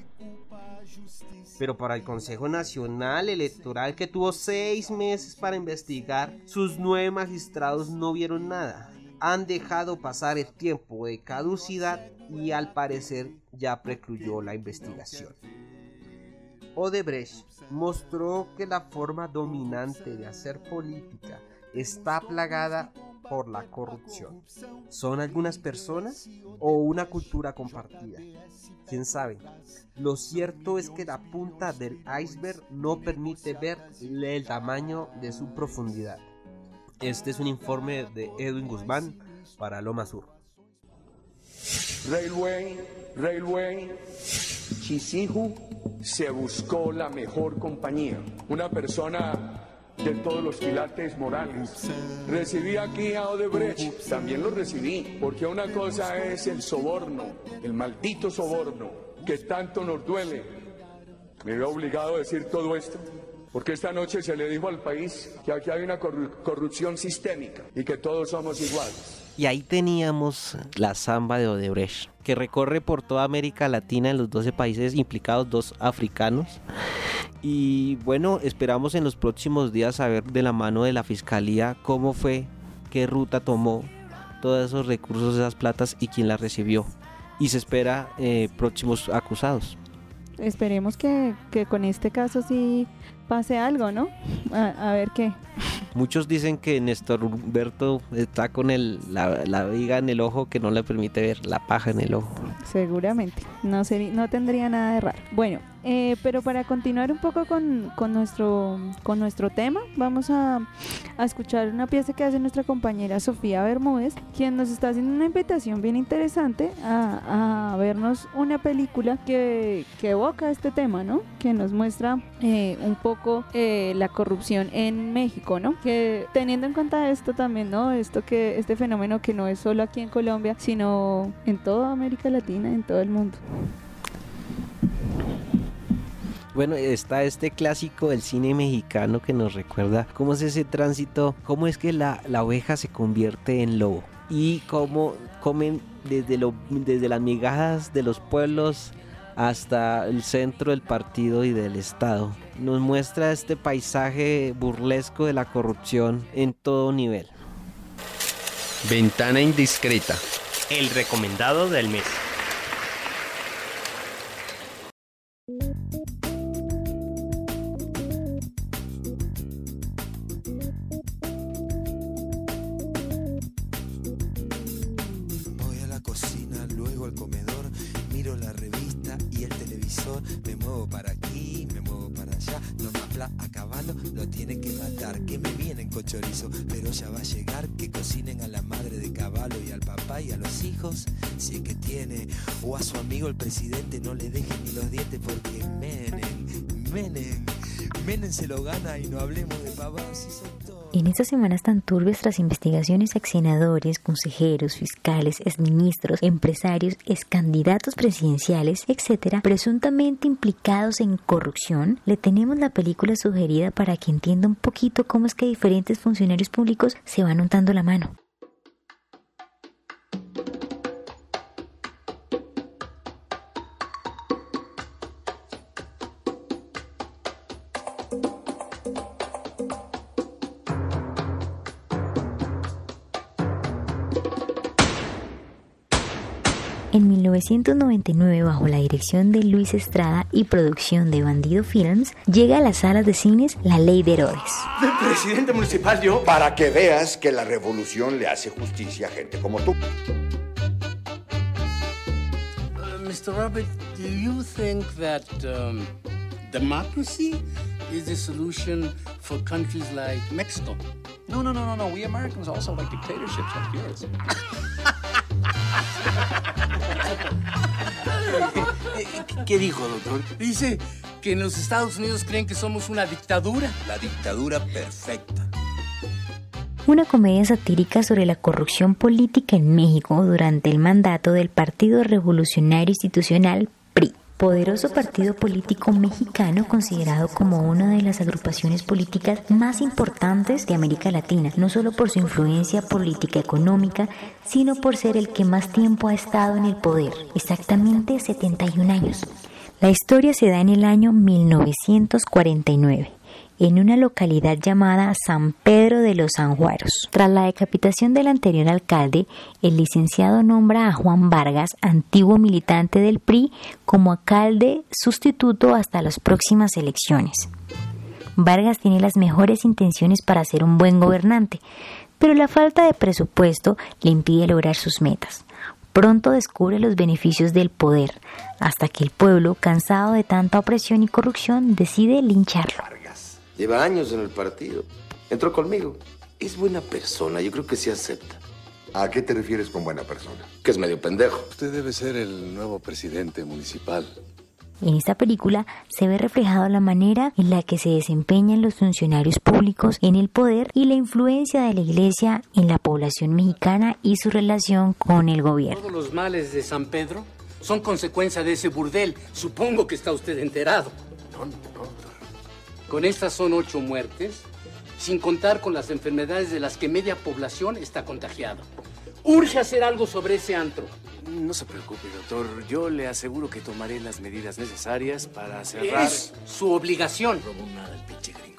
Pero para el Consejo Nacional Electoral, que tuvo seis meses para investigar, sus nueve magistrados no vieron nada. Han dejado pasar el tiempo de caducidad y al parecer ya precluyó la investigación. Odebrecht mostró que la forma dominante de hacer política está plagada por la corrupción. ¿Son algunas personas o una cultura compartida? ¿Quién sabe? Lo cierto es que la punta del iceberg no permite ver el tamaño de su profundidad. Este es un informe de Edwin Guzmán para Loma Sur.
Railway, Railway, Chisihu se buscó la mejor compañía, una persona de todos los quilates morales. Recibí aquí a Odebrecht, también lo recibí, porque una cosa es el soborno, el maldito soborno, que tanto nos duele. Me veo obligado a decir todo esto, porque esta noche se le dijo al país que aquí hay una corru- corrupción sistémica y que todos somos iguales.
Y ahí teníamos la samba de Odebrecht, que recorre por toda América Latina en los doce países implicados, dos africanos. Y bueno, esperamos en los próximos días saber de la mano de la Fiscalía cómo fue, qué ruta tomó todos esos recursos, esas platas y quién las recibió. Y se espera eh, próximos acusados.
Esperemos que, que con este caso sí pase algo, ¿no? A, a ver qué.
Muchos dicen que Néstor Humberto está con el, la, la viga en el ojo que no le permite ver, la paja en el ojo.
Seguramente, no, sería, no tendría nada de raro. Bueno, eh, pero para continuar un poco con, con, nuestro, con nuestro tema, vamos a, a escuchar una pieza que hace nuestra compañera Sofía Bermúdez, quien nos está haciendo una invitación bien interesante a, a vernos una película que, que evoca este tema, ¿no? Que nos muestra eh, un poco eh, la corrupción en México, ¿no? Que teniendo en cuenta esto también, ¿no? Esto que, este fenómeno que no es solo aquí en Colombia, sino en toda América Latina, en todo el mundo.
Bueno, está este clásico del cine mexicano que nos recuerda cómo es ese tránsito, cómo es que la, la oveja se convierte en lobo y cómo comen desde, lo, desde las migajas de los pueblos hasta el centro del partido y del Estado. Nos muestra este paisaje burlesco de la corrupción en todo nivel.
Ventana indiscreta.
El recomendado del mes.
Voy a la cocina, luego al comedor, miro la revista y el televisor, me muevo para aquí, me muevo para allá, no me apla a caballo, lo tienen que matar, que me vienen con chorizo, pero ya va a llegar, que cocinen a la madre de caballo y al papá y a los hijos, si es que tiene, o a su amigo el presidente, no le dejen ni los dientes porque Menem, Menem, Menem se lo gana y no hablemos de pavadas y son todos.
En estas semanas tan turbias, tras investigaciones a ex senadores, consejeros, fiscales, exministros, empresarios, excandidatos presidenciales, etcétera, presuntamente implicados en corrupción, le tenemos la película sugerida para que entienda un poquito cómo es que diferentes funcionarios públicos se van untando la mano. En mil novecientos noventa y nueve, bajo la dirección de Luis Estrada y producción de Bandido Films, llega a las salas de cines La Ley de Herodes.
Del presidente municipal yo. Para que veas que la revolución le hace justicia a gente como tú.
Uh, mister Robert, do you think that um, democracy is the solution for countries like Mexico?
No, no, no, no, no. We Americans also like dictatorships like yours.
¿Qué dijo, doctor? Dice que en los Estados Unidos creen que somos una dictadura.
La dictadura perfecta.
Una comedia satírica sobre la corrupción política en México durante el mandato del Partido Revolucionario Institucional P R I. Poderoso partido político mexicano considerado como una de las agrupaciones políticas más importantes de América Latina, no solo por su influencia política económica, sino por ser el que más tiempo ha estado en el poder, exactamente setenta y un años. La historia se da en el año mil novecientos cuarenta y nueve. En una localidad llamada San Pedro de los Sanjuaros. Tras la decapitación del anterior alcalde, el licenciado nombra a Juan Vargas, antiguo militante del P R I, como alcalde sustituto hasta las próximas elecciones. Vargas tiene las mejores intenciones para ser un buen gobernante, pero la falta de presupuesto le impide lograr sus metas. Pronto descubre los beneficios del poder, hasta que el pueblo, cansado de tanta opresión y corrupción, decide lincharlo.
Lleva años en el partido. Entró conmigo. Es buena persona, yo creo que sí acepta.
¿A qué te refieres con buena persona?
Que es medio pendejo.
Usted debe ser el nuevo presidente municipal.
En esta película se ve reflejada la manera en la que se desempeñan los funcionarios públicos en el poder y la influencia de la iglesia en la población mexicana y su relación con el gobierno.
Todos los males de San Pedro son consecuencia de ese burdel. Supongo que está usted enterado.
No, no, no.
Con estas son ocho muertes, sin contar con las enfermedades de las que media población está contagiada. Urge hacer algo sobre ese antro.
No se preocupe, doctor. Yo le aseguro que tomaré las medidas necesarias para cerrar...
Es su obligación.
No robó nada el pinche gringo.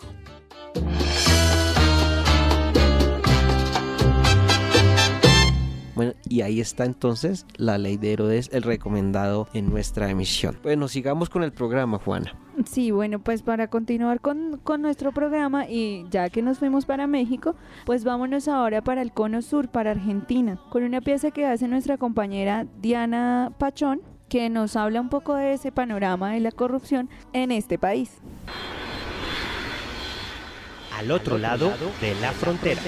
Bueno, y ahí está entonces La Ley de Herodes, el recomendado en nuestra emisión. Bueno, sigamos con el programa, Juana.
Sí, bueno, pues para continuar con, con nuestro programa y ya que nos fuimos para México, pues vámonos ahora para el Cono Sur, para Argentina, con una pieza que hace nuestra compañera Diana Pachón, que nos habla un poco de ese panorama de la corrupción en este país.
Al otro lado de la frontera.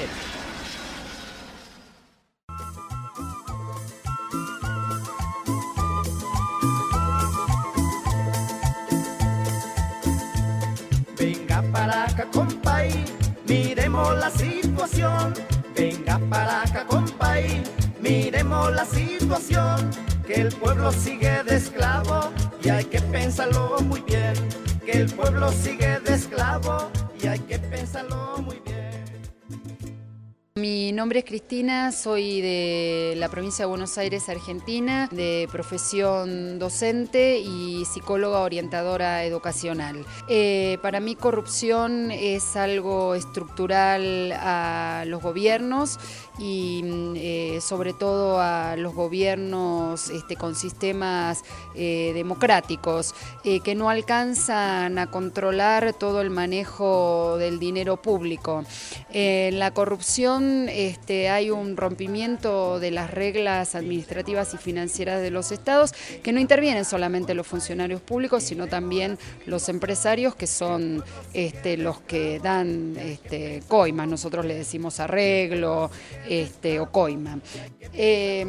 Para acá, compay, miremos la situación. Venga para acá, compay, miremos la situación. Que el pueblo sigue de esclavo y hay que pensarlo muy bien. Que el pueblo sigue de esclavo y hay que pensarlo muy bien.
Mi nombre es Cristina, soy de la provincia de Buenos Aires, Argentina, de profesión docente y psicóloga orientadora educacional. Eh, para mí corrupción es algo estructural a los gobiernos y eh, sobre todo a los gobiernos este, con sistemas eh, democráticos eh, que no alcanzan a controlar todo el manejo del dinero público. Eh, la corrupción Este, hay un rompimiento de las reglas administrativas y financieras de los estados que no intervienen solamente los funcionarios públicos, sino también los empresarios, que son este, los que dan este, coima. Nosotros le decimos arreglo este, o coima. Eh,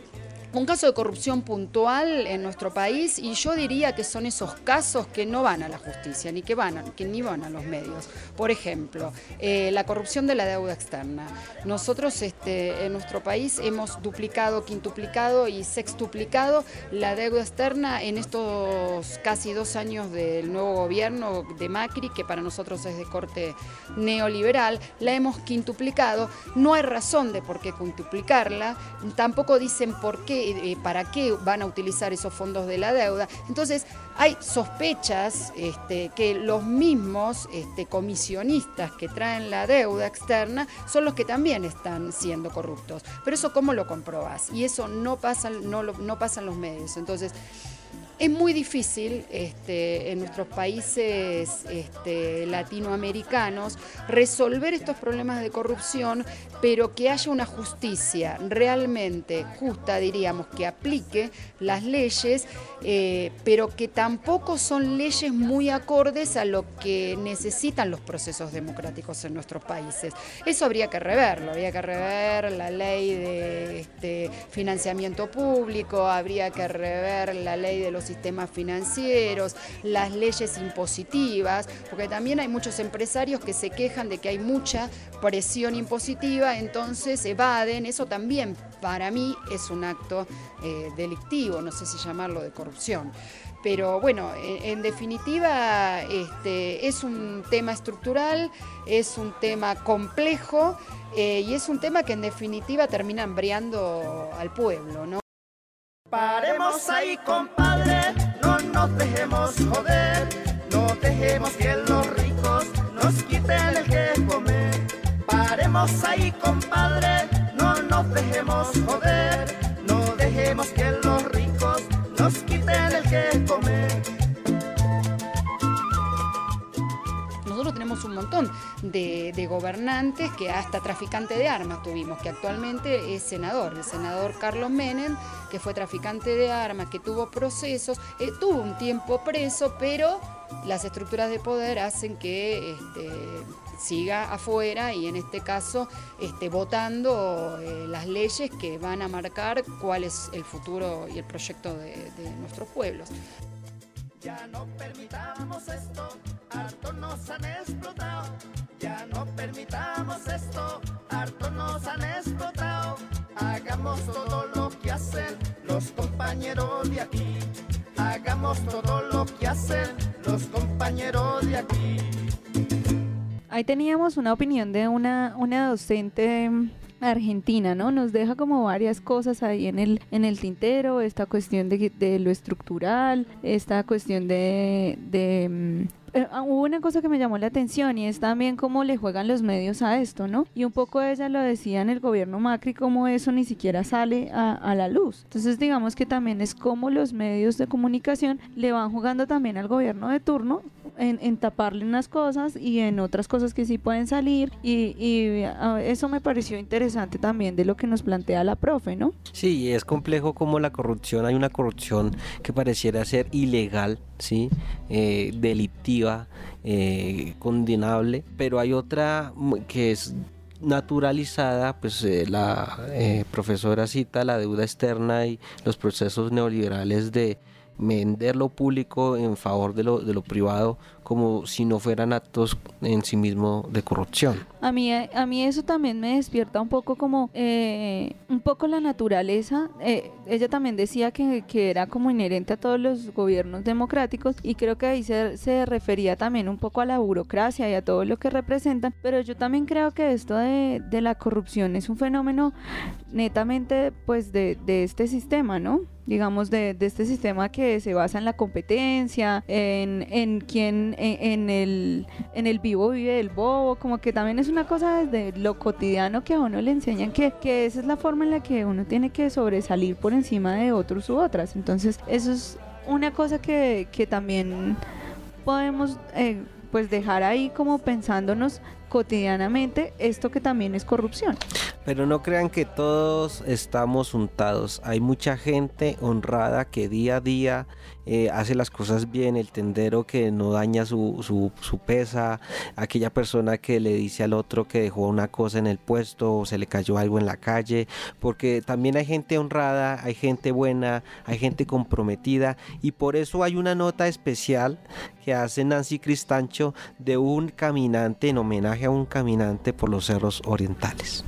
Un caso de corrupción puntual en nuestro país, y yo diría que son esos casos que no van a la justicia, ni que van a, que ni van a los medios. Por ejemplo, eh, la corrupción de la deuda externa. Nosotros este, en nuestro país hemos duplicado, quintuplicado y sextuplicado la deuda externa en estos casi dos años del nuevo gobierno de Macri, que para nosotros es de corte neoliberal. La hemos quintuplicado, no hay razón de por qué quintuplicarla, tampoco dicen por qué, eh, para qué van a utilizar esos fondos de la deuda. Entonces hay sospechas este, que los mismos este, comisionistas que traen la deuda externa son los que también están siendo corruptos. Pero eso ¿cómo lo comprobás? Y eso no pasa, no, lo, no pasa en los medios. Entonces es muy difícil este, en nuestros países este, latinoamericanos resolver estos problemas de corrupción, pero que haya una justicia realmente justa, diríamos, que aplique las leyes, eh, pero que tampoco son leyes muy acordes a lo que necesitan los procesos democráticos en nuestros países. Eso habría que reverlo, habría que rever la ley de este, financiamiento público, habría que rever la ley de los sistemas financieros, las leyes impositivas, porque también hay muchos empresarios que se quejan de que hay mucha presión impositiva, entonces evaden. Eso también para mí es un acto eh, delictivo, no sé si llamarlo de corrupción. Pero bueno, en, en definitiva este, es un tema estructural, es un tema complejo eh, y es un tema que en definitiva termina hambriando al pueblo, ¿no?
Paremos ahí, compadre, no nos dejemos joder, no dejemos que los ricos nos quiten el que comer. Paremos ahí, compadre, no nos dejemos joder, no dejemos que los ricos nos quiten el que comer.
Nosotros tenemos un montón de, de gobernantes, que hasta traficante de armas tuvimos, que actualmente es senador, el senador Carlos Menem, que fue traficante de armas, que tuvo procesos, eh, tuvo un tiempo preso, pero las estructuras de poder hacen que este, siga afuera y en este caso este, votando eh, las leyes que van a marcar cuál es el futuro y el proyecto de, de nuestros pueblos.
Ya no permitamos esto, harto nos han explotado. Ya no permitamos esto, harto nos han explotado. Hagamos todo lo que hacen los compañeros de aquí. Hagamos todo lo que hacen los compañeros de aquí.
Ahí teníamos una opinión de una, una docente argentina, ¿no? Nos deja como varias cosas ahí en el en el tintero, esta cuestión de, de lo estructural, esta cuestión de... de eh, hubo una cosa que me llamó la atención y es también cómo le juegan los medios a esto, ¿no? Y un poco ella lo decía en el gobierno Macri, cómo eso ni siquiera sale a, a la luz. Entonces digamos que también es como los medios de comunicación le van jugando también al gobierno de turno en, en taparle unas cosas y en otras cosas que sí pueden salir y, y uh, eso me pareció interesante también de lo que nos plantea la profe, ¿no?
Sí, es complejo como la corrupción, hay una corrupción que pareciera ser ilegal, ¿sí? Eh, delictiva, eh, condenable, pero hay otra que es naturalizada, pues eh, la eh, profesora cita la deuda externa y los procesos neoliberales de vender lo público en favor de lo, de lo privado como si no fueran actos en sí mismo de corrupción.
A mí, a mí eso también me despierta un poco como, eh, un poco la naturaleza. Eh, ella también decía que, que era como inherente a todos los gobiernos democráticos, y creo que ahí se, se refería también un poco a la burocracia y a todo lo que representan, pero yo también creo que esto de, de la corrupción es un fenómeno netamente pues de, de este sistema, ¿no? Digamos de, de este sistema que se basa en la competencia, en, en quién, en, en el en el vivo vive el bobo, como que también es una cosa desde lo cotidiano que a uno le enseñan que, que esa es la forma en la que uno tiene que sobresalir por encima de otros u otras. Entonces eso es una cosa que, que también podemos eh, pues dejar ahí como pensándonos cotidianamente esto que también es corrupción.
Pero no crean que todos estamos untados. Hay mucha gente honrada que día a día eh, hace las cosas bien, el tendero que no daña su, su, su pesa, aquella persona que le dice al otro que dejó una cosa en el puesto o se le cayó algo en la calle, porque también hay gente honrada, hay gente buena, hay gente comprometida, y por eso hay una nota especial que hace Nancy Cristancho de un caminante, en homenaje a un caminante por los cerros orientales.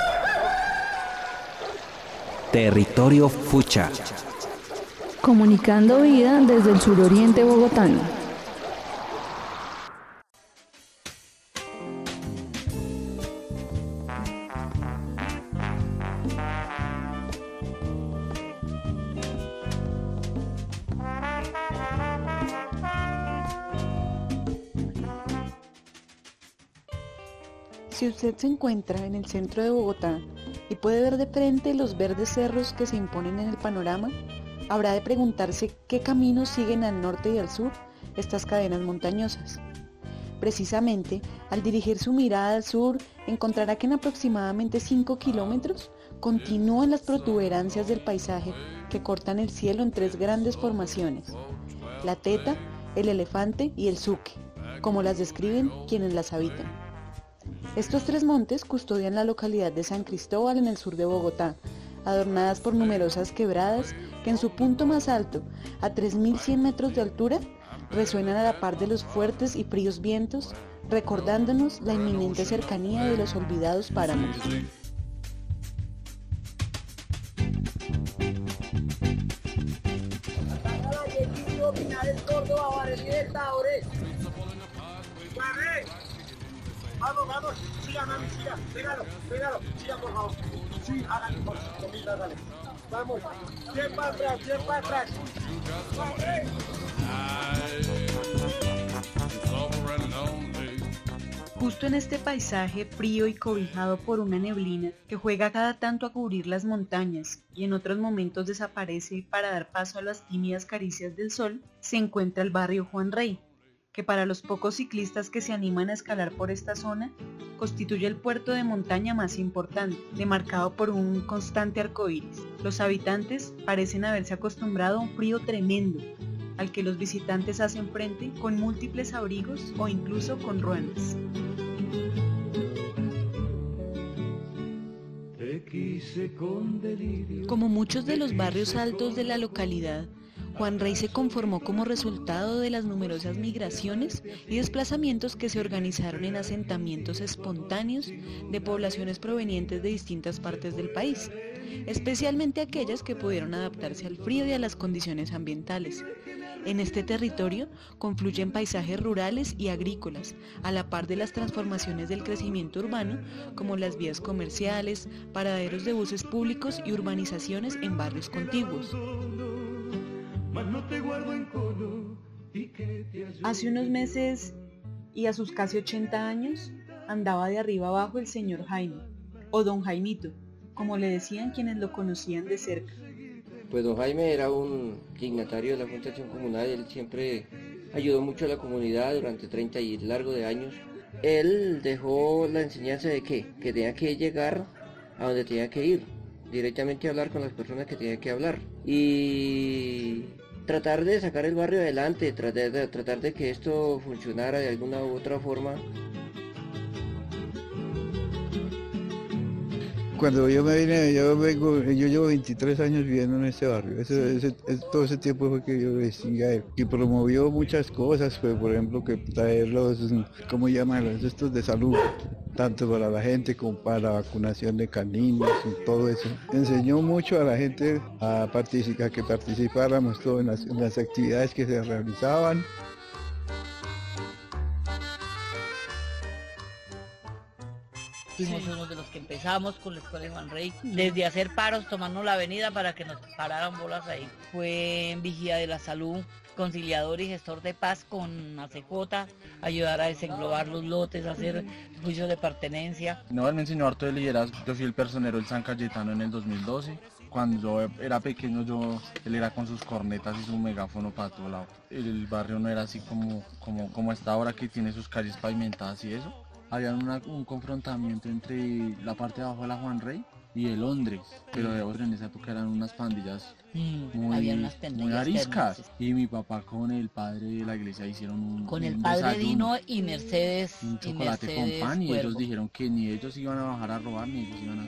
Territorio Fucha.
Comunicando vida desde el suroriente bogotano.
Si usted se encuentra en el centro de Bogotá y puede ver de frente los verdes cerros que se imponen en el panorama, habrá de preguntarse qué caminos siguen al norte y al sur estas cadenas montañosas. Precisamente, al dirigir su mirada al sur, encontrará que en aproximadamente cinco kilómetros continúan las protuberancias del paisaje que cortan el cielo en tres grandes formaciones: la Teta, el Elefante y el Suque, como las describen quienes las habitan. Estos tres montes custodian la localidad de San Cristóbal en el sur de Bogotá, adornadas por numerosas quebradas que en su punto más alto, a tres mil cien metros de altura, resuenan a la par de los fuertes y fríos vientos, recordándonos la inminente cercanía de los olvidados páramos.
Vamos, vamos, siga, mami, siga, pégalo, pégalo, siga, por favor. Sí, hágale por cinco mil, dale. Vamos, bien para atrás, bien para atrás.
Justo en este paisaje frío y cobijado por una neblina que juega cada tanto a cubrir las montañas y en otros momentos desaparece para dar paso a las tímidas caricias del sol, se encuentra el barrio Juan Rey, que para los pocos ciclistas que se animan a escalar por esta zona, constituye el puerto de montaña más importante, demarcado por un constante arcoíris. Los habitantes parecen haberse acostumbrado a un frío tremendo, al que los visitantes hacen frente con múltiples abrigos o incluso con ruanas. Como muchos de los barrios altos de la localidad, Juan Rey se conformó como resultado de las numerosas migraciones y desplazamientos que se organizaron en asentamientos espontáneos de poblaciones provenientes de distintas partes del país, especialmente aquellas que pudieron adaptarse al frío y a las condiciones ambientales. En este territorio confluyen paisajes rurales y agrícolas, a la par de las transformaciones del crecimiento urbano, como las vías comerciales, paraderos de buses públicos y urbanizaciones en barrios contiguos. Hace unos meses, y a sus casi ochenta años, andaba de arriba abajo el señor Jaime, o don Jaimito, como le decían quienes lo conocían de cerca.
Pues don Jaime era un dignatario de la Junta de Acción Comunal, él siempre ayudó mucho a la comunidad durante treinta y largo de años. Él dejó la enseñanza de que, que tenía que llegar a donde tenía que ir, directamente a hablar con las personas que tenía que hablar y tratar de sacar el barrio adelante, tratar de, tratar de que esto funcionara de alguna u otra forma.
Cuando yo me vine, yo vengo, yo llevo veintitrés años viviendo en este barrio. Ese, ese, ese, todo ese tiempo fue que yo vestía a él. Y promovió muchas cosas, pues, por ejemplo, que traer los, ¿cómo llaman? Los estos de salud, tanto para la gente como para la vacunación de caninos y todo eso. Enseñó mucho a la gente a participar, que participáramos todos en las, en las actividades que se realizaban.
Fuimos uno de los que empezamos con la escuela de Juan Rey, desde hacer paros, tomarnos la avenida para que nos pararan bolas ahí. Fue en vigía de la salud, conciliador y gestor de paz con A C J, ayudar a desenglobar los lotes, hacer juicios de pertenencia.
No, él me enseñó harto de liderazgo. Yo fui el personero del San Cayetano en el dos mil doce. Cuando yo era pequeño, yo, él era con sus cornetas y su megáfono para todo lado. El barrio no era así como, como, como está ahora, que tiene sus calles pavimentadas y eso. Había una, un confrontamiento entre la parte de abajo de la Juan Rey y el Londres, pero de otra en esa época eran unas pandillas
mm, muy, unas muy
ariscas.
Terminas.
Y mi papá con el padre de la iglesia hicieron un
Con el
un
padre
desayuno,
Dino y Mercedes.
un chocolate
y Mercedes
con pan, y
Cuervo.
ellos dijeron que ni ellos iban a bajar a robar ni ellos iban a...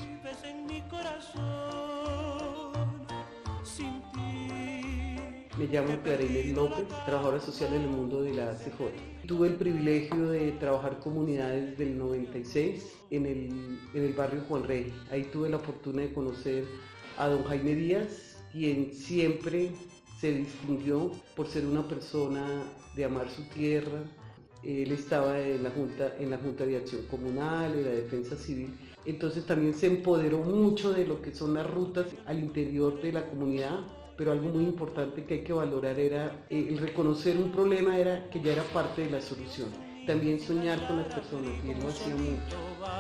Me llamo Clarinet López, trabajadora social en el mundo de la A C J. Tuve el privilegio de trabajar comunidades del noventa y seis en el, en el barrio Juan Rey. Ahí tuve la fortuna de conocer a don Jaime Díaz, quien siempre se distinguió por ser una persona de amar su tierra. Él estaba en la Junta, en la Junta de Acción Comunal, en la Defensa Civil. Entonces también se empoderó mucho de lo que son las rutas al interior de la comunidad. Pero algo muy importante que hay que valorar era eh, el reconocer un problema, era que ya era parte de la solución. También soñar con las personas, y él lo hacía mucho.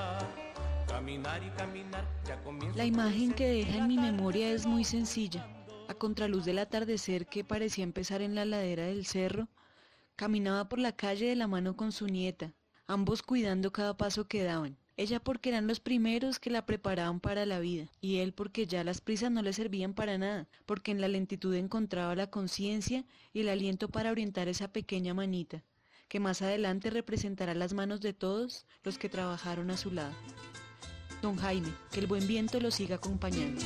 La imagen que deja en mi memoria es muy sencilla. A contraluz del atardecer que parecía empezar en la ladera del cerro, caminaba por la calle de la mano con su nieta, ambos cuidando cada paso que daban. Ella porque eran los primeros que la preparaban para la vida, y él porque ya las prisas no le servían para nada, porque en la lentitud encontraba la conciencia y el aliento para orientar esa pequeña manita, que más adelante representará las manos de todos los que trabajaron a su lado. Don Jaime, que el buen viento lo siga acompañando.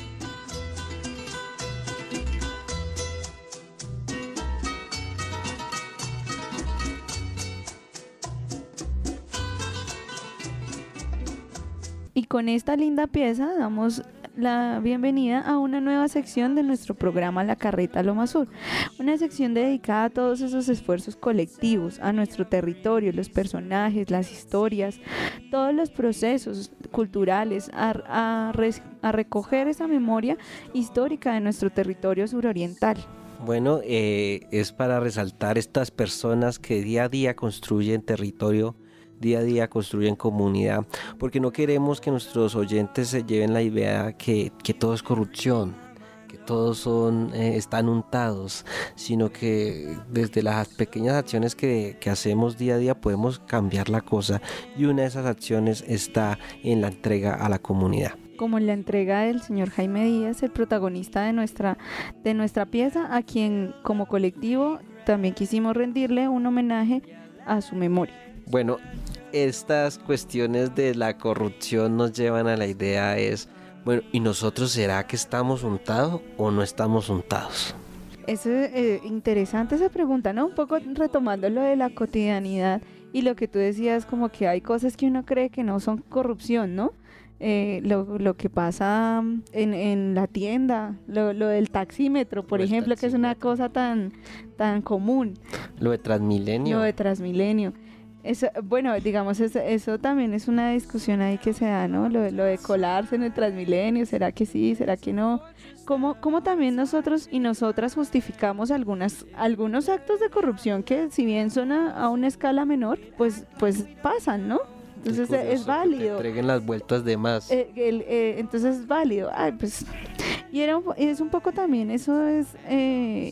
Y con esta linda pieza damos la bienvenida a una nueva sección de nuestro programa La Carreta Loma Sur, una sección dedicada a todos esos esfuerzos colectivos, a nuestro territorio, los personajes, las historias, todos los procesos culturales, a, a, a recoger esa memoria histórica de nuestro territorio suroriental.
Bueno, eh, es para resaltar estas personas que día a día construyen territorio, día a día construyen comunidad, porque no queremos que nuestros oyentes se lleven la idea que, que todo es corrupción, que todos son, eh, están untados, sino que desde las pequeñas acciones que, que hacemos día a día podemos cambiar la cosa, y una de esas acciones está en la entrega a la comunidad.
Como en la entrega del señor Jaime Díaz, el protagonista de nuestra, de nuestra pieza, a quien como colectivo también quisimos rendirle un homenaje a su memoria.
Bueno, estas cuestiones de la corrupción nos llevan a la idea es, bueno, ¿y nosotros será que estamos untados o no estamos untados?
Es eh, interesante esa pregunta, ¿no? Un poco retomando lo de la cotidianidad y lo que tú decías, como que hay cosas que uno cree que no son corrupción, ¿no? Eh, lo, lo que pasa en, en la tienda, lo, lo del taxímetro, por ejemplo, taxímetro. Que es una cosa tan, tan común.
Lo de Transmilenio.
Lo de Transmilenio. Eso, bueno, digamos, eso, eso también es una discusión ahí que se da, ¿no? Lo, lo de colarse en el Transmilenio, ¿será que sí, será que no? ¿Cómo, cómo también nosotros y nosotras justificamos algunas, algunos actos de corrupción que, si bien son a, a una escala menor, pues, pues pasan, ¿no? Entonces es válido.
Que te entreguen las vueltas de más.
Eh, el, eh, entonces es válido. Ay, pues, y era un, es un poco también, eso es eh,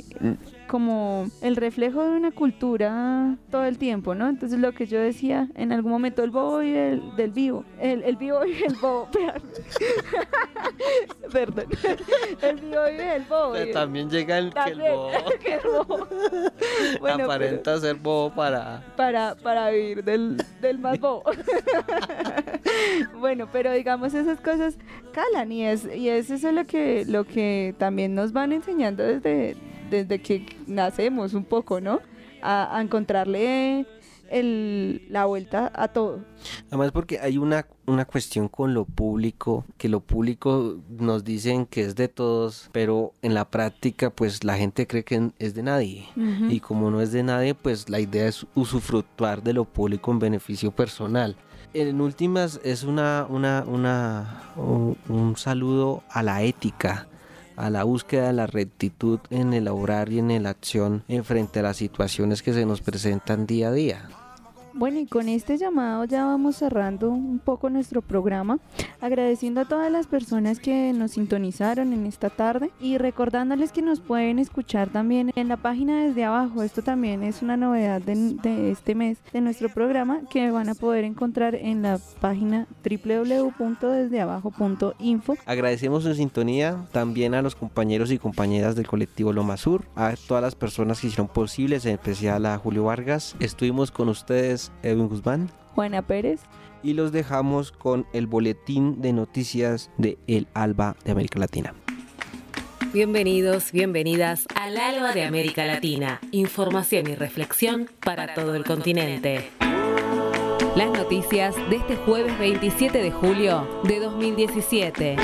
como el reflejo de una cultura todo el tiempo, ¿no? Entonces lo que yo decía en algún momento, el bobo y el del vivo, el, el vivo y el bobo, perdón, el vivo y el bobo.
Pero también llega el
también,
que el bobo,
que el bobo.
Bueno, aparenta pero, ser bobo para...
Para, para vivir del, del más bobo. Bueno, pero digamos esas cosas calan y es y es eso lo que lo que también nos van enseñando desde desde que nacemos un poco, ¿no? A, a encontrarle el, la vuelta a todo.
Además porque hay una, una cuestión con lo público, que lo público nos dicen que es de todos, pero en la práctica pues la gente cree que es de nadie. Uh-huh. Y como no es de nadie, pues la idea es usufructuar de lo público en beneficio personal. En últimas es una, una, una, un, un saludo a la ética, a la búsqueda de la rectitud en el obrar y en la acción en frente a las situaciones que se nos presentan día a día.
Bueno, y con este llamado ya vamos cerrando un poco nuestro programa, agradeciendo a todas las personas que nos sintonizaron en esta tarde y recordándoles que nos pueden escuchar también en la página Desde Abajo. Esto también es una novedad de, de este mes de nuestro programa que van a poder encontrar en la página doble u doble u doble u punto desde abajo punto info.
Agradecemos su sintonía también a los compañeros y compañeras del colectivo Loma Sur, a todas las personas que hicieron posibles, en especial a Julio Vargas. Estuvimos con ustedes Edwin Guzmán,
Juana Pérez,
y los dejamos con el boletín de noticias de El Alba de América Latina.
Bienvenidos, bienvenidas al Alba de América Latina, información y reflexión para todo el continente. Las noticias de este jueves veintisiete de julio de dos mil diecisiete.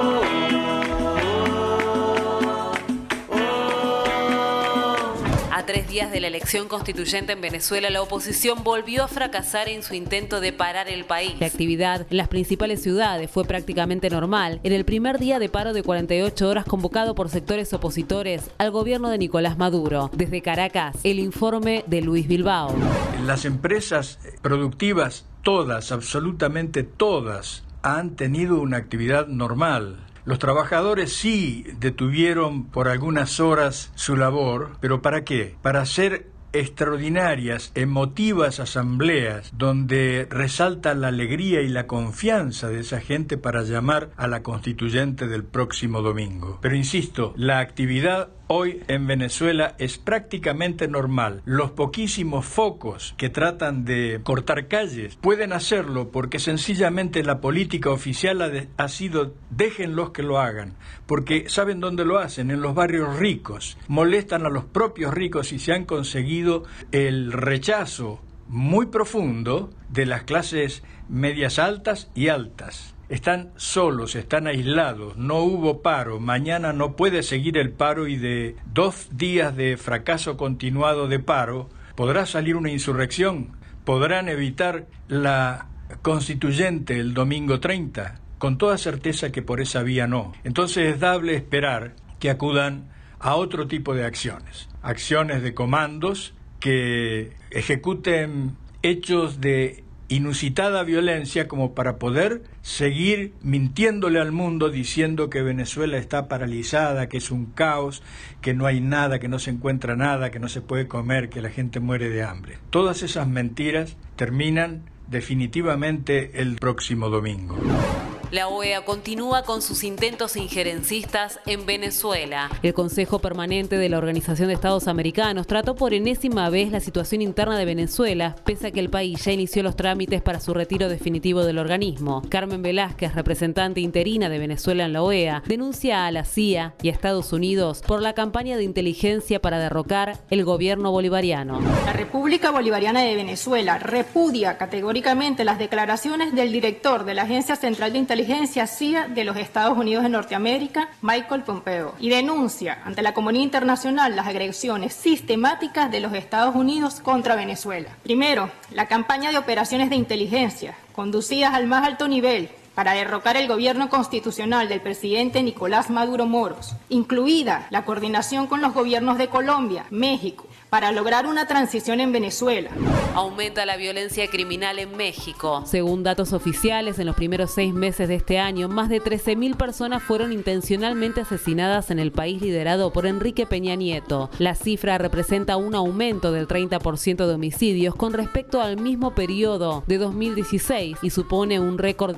A tres días de la elección constituyente en Venezuela, la oposición volvió a fracasar en su intento de parar el país. La actividad en las principales ciudades fue prácticamente normal en el primer día de paro de cuarenta y ocho horas convocado por sectores opositores al gobierno de Nicolás Maduro. Desde Caracas, el informe de Luis Bilbao.
Las empresas productivas, todas, absolutamente todas, han tenido una actividad normal. Los trabajadores sí detuvieron por algunas horas su labor, pero ¿para qué? Para hacer extraordinarias, emotivas asambleas donde resalta la alegría y la confianza de esa gente para llamar a la constituyente del próximo domingo. Pero insisto, la actividad hoy en Venezuela es prácticamente normal. Los poquísimos focos que tratan de cortar calles pueden hacerlo porque sencillamente la política oficial ha, de, ha sido déjenlos que lo hagan, porque ¿saben dónde lo hacen? En los barrios ricos. Molestan a los propios ricos y se han conseguido el rechazo muy profundo de las clases medias altas y altas. Están solos, están aislados, no hubo paro, mañana no puede seguir el paro y de dos días de fracaso continuado de paro, ¿podrá salir una insurrección? ¿Podrán evitar la constituyente el domingo treinta? Con toda certeza que por esa vía no. Entonces es dable esperar que acudan a otro tipo de acciones, acciones de comandos que ejecuten hechos de inusitada violencia como para poder seguir mintiéndole al mundo diciendo que Venezuela está paralizada, que es un caos, que no hay nada, que no se encuentra nada, que no se puede comer, que la gente muere de hambre. Todas esas mentiras terminan definitivamente el próximo domingo.
La O E A continúa con sus intentos injerencistas en Venezuela. El Consejo Permanente de la Organización de Estados Americanos trató por enésima vez la situación interna de Venezuela, pese a que el país ya inició los trámites para su retiro definitivo del organismo. Carmen Velázquez, representante interina de Venezuela en la O E A, denuncia a la C I A y a Estados Unidos por la campaña de inteligencia para derrocar el gobierno bolivariano.
La República Bolivariana de Venezuela repudia categóricamente las declaraciones del director de la Agencia Central de Inteligencia Inteligencia C I A de los Estados Unidos de Norteamérica, Michael Pompeo, y denuncia ante la comunidad internacional las agresiones sistemáticas de los Estados Unidos contra Venezuela. Primero, la campaña de operaciones de inteligencia, conducidas al más alto nivel para derrocar el gobierno constitucional del presidente Nicolás Maduro Moros, incluida la coordinación con los gobiernos de Colombia, México, para lograr una transición en Venezuela.
Aumenta la violencia criminal en México. Según datos oficiales, en los primeros seis meses de este año, más de trece mil personas fueron intencionalmente asesinadas en el país liderado por Enrique Peña Nieto. La cifra representa un aumento del treinta por ciento de homicidios con respecto al mismo periodo de dos mil dieciséis y supone un récord violento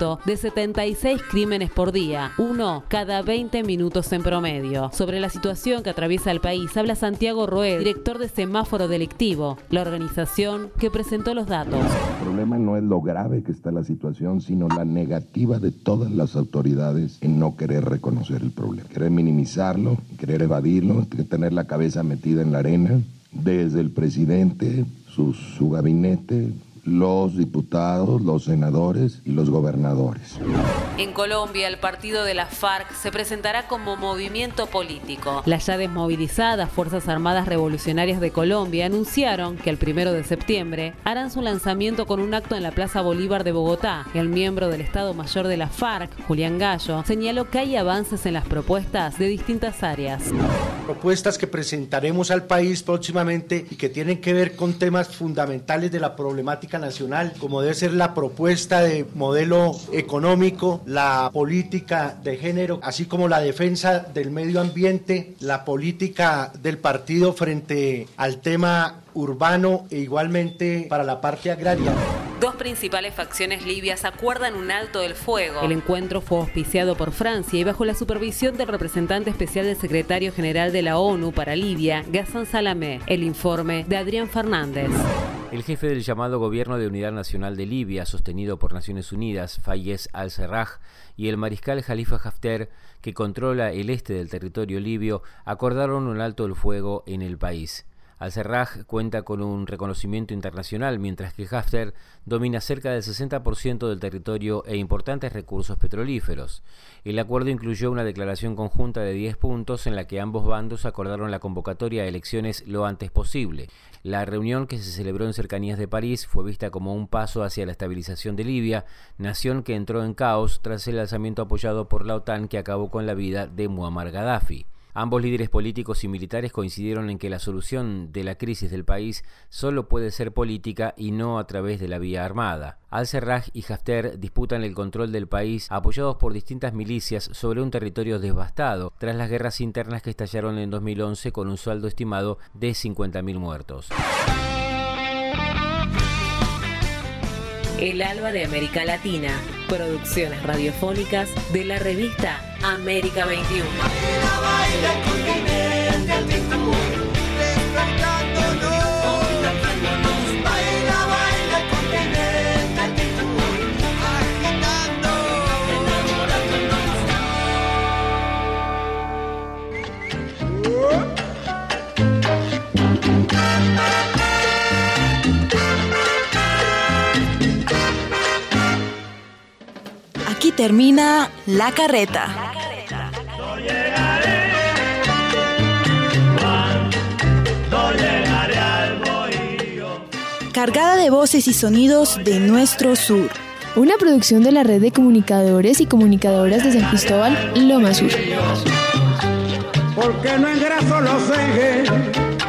aumento de setenta y seis crímenes por día, uno cada veinte minutos en promedio. Sobre la situación que atraviesa el país habla Santiago Roel, director de Semáforo Delictivo, la organización que presentó los datos.
El problema no es lo grave que está la situación, sino la negativa de todas las autoridades en no querer reconocer el problema, querer minimizarlo, querer evadirlo, tener la cabeza metida en la arena, desde el presidente, su, su gabinete, los diputados, los senadores y los gobernadores.
En Colombia, el partido de la FARC se presentará como movimiento político. Las ya desmovilizadas Fuerzas Armadas Revolucionarias de Colombia anunciaron que el primero de septiembre harán su lanzamiento con un acto en la Plaza Bolívar de Bogotá. El miembro del Estado Mayor de la FARC, Julián Gallo, señaló que hay avances en las propuestas de distintas áreas.
Propuestas que presentaremos al país próximamente y que tienen que ver con temas fundamentales de la problemática nacional, como debe ser la propuesta de modelo económico, la política de género, así como la defensa del medio ambiente, la política del partido frente al tema urbano e igualmente para la parte agraria.
Dos principales facciones libias acuerdan un alto del fuego. El encuentro fue auspiciado por Francia y bajo la supervisión del representante especial del secretario general de la ONU para Libia, Ghassan Salamé. El informe de Adrián Fernández.
El jefe del llamado Gobierno de Unidad Nacional de Libia, sostenido por Naciones Unidas, Fayez al-Serraj, y el mariscal Khalifa Haftar, que controla el este del territorio libio, acordaron un alto el fuego en el país. Al-Serraj cuenta con un reconocimiento internacional, mientras que Haftar domina cerca del sesenta por ciento del territorio e importantes recursos petrolíferos. El acuerdo incluyó una declaración conjunta de diez puntos en la que ambos bandos acordaron la convocatoria a elecciones lo antes posible. La reunión, que se celebró en cercanías de París, fue vista como un paso hacia la estabilización de Libia, nación que entró en caos tras el alzamiento apoyado por la OTAN que acabó con la vida de Muammar Gaddafi. Ambos líderes políticos y militares coincidieron en que la solución de la crisis del país solo puede ser política y no a través de la vía armada. Al-Serraj y Haftar disputan el control del país apoyados por distintas milicias sobre un territorio devastado tras las guerras internas que estallaron en dos mil once con un saldo estimado de cincuenta mil muertos.
El Alba de América Latina, producciones radiofónicas de la revista América veintiuno.
Aquí termina La Carreta. Cargada de voces y sonidos de nuestro sur.
Una producción de la Red de Comunicadores y Comunicadoras de San Cristóbal, Loma Sur.
Porque no engraso los ejes